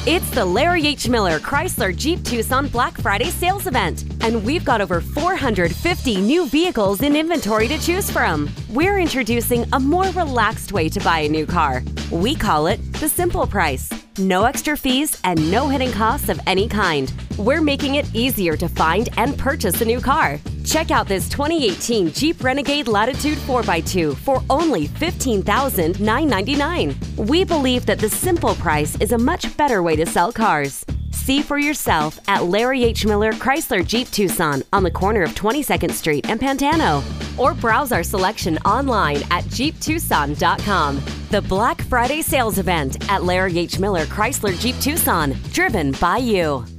It's the Larry H. Miller Chrysler Jeep Tucson Black Friday sales event, and we've got over 450 new vehicles in inventory to choose from. We're introducing a more relaxed way to buy a new car. We call it the simple price. No extra fees and no hidden costs of any kind. We're making it easier to find and purchase a new car. Check out this 2018 Jeep Renegade Latitude 4x2 for only $15,999. We believe that the simple price is a much better way to sell cars. See for yourself at Larry H. Miller Chrysler Jeep Tucson on the corner of 22nd Street and Pantano. Or browse our selection online at JeepTucson.com. The Black Friday sales event at Larry H. Miller Chrysler Jeep Tucson, driven by you.